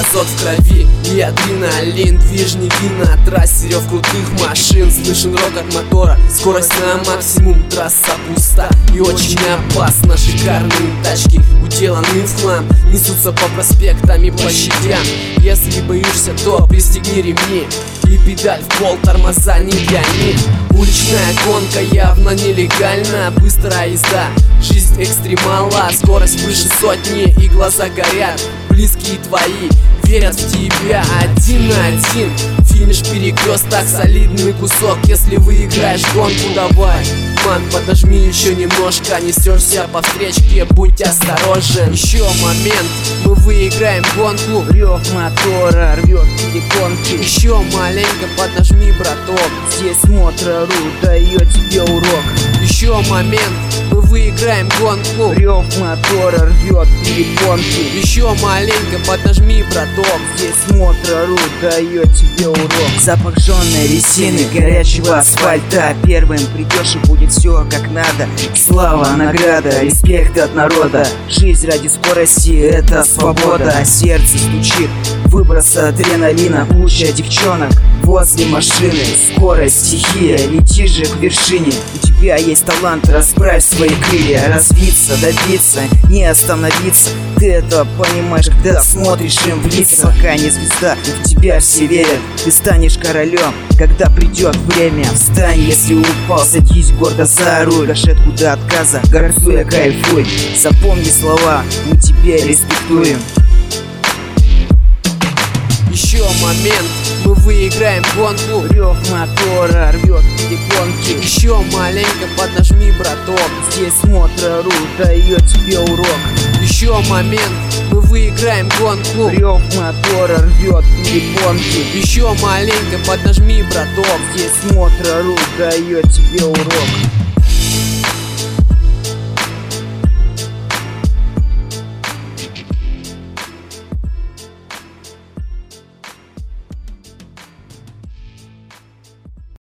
азот в крови и адреналин. Движники на трассе, рев крутых машин. Слышен рок от мотора, скорость на максимум. Трасса пуста и очень опасна. Шикарные тачки, уделанные в хлам, несутся по проспектам и площадям. Если боишься, то пристегни ремни и педаль в пол, тормоза не для них. Уличная гонка явно нелегальна. Быстрая езда, жизнь экстремала. Скорость выше сотни и глаза горят. Близкие твои верят в тебя. 1 на 1, финиш перекресток, солидный кусок. Если выиграешь гонку, давай, ман, подожми еще немножко. Несешься по встречке, будь осторожен. Еще момент, мы выиграем гонку. Рев мотора рвет перепонки. Еще маленько поднажми, браток. Здесь Мотро.ру дает тебе урок. Еще момент, мы выиграем гонку. Рев мотора рвет перепонки. Еще маленько поднажми, браток. Здесь Мотро.ру дает тебе урок. Запах жженой резины, горячего асфальта. Первым придешь и будет все как надо. Слава, награда, респект от народа. Жизнь ради скорости — это свобода. Сердце стучит, выброс адреналина. Куча девчонок возле машины. Скорость, стихия, лети же к вершине. У тебя есть талант, расправь свои крылья. Развиться, добиться, не остановиться. Ты это понимаешь, когда смотришь им в лица. Пока не звезда, в тебя все верят. Ты станешь королем, когда придет время. Встань, если упал, садись гордо за руль. Гашетку до отказа, горцуя, кайфуй. Запомни слова, мы тебя респектуем. Еще момент, мы выиграем гонку. Рев мотора рвет перепонки. Еще маленько поднажми, браток. Здесь Мотро.ру дает тебе урок. Еще момент, мы выиграем гонку. Рев мотора рвет перепонки. Еще маленько поднажми, браток. Здесь Мотро.ру дает тебе урок.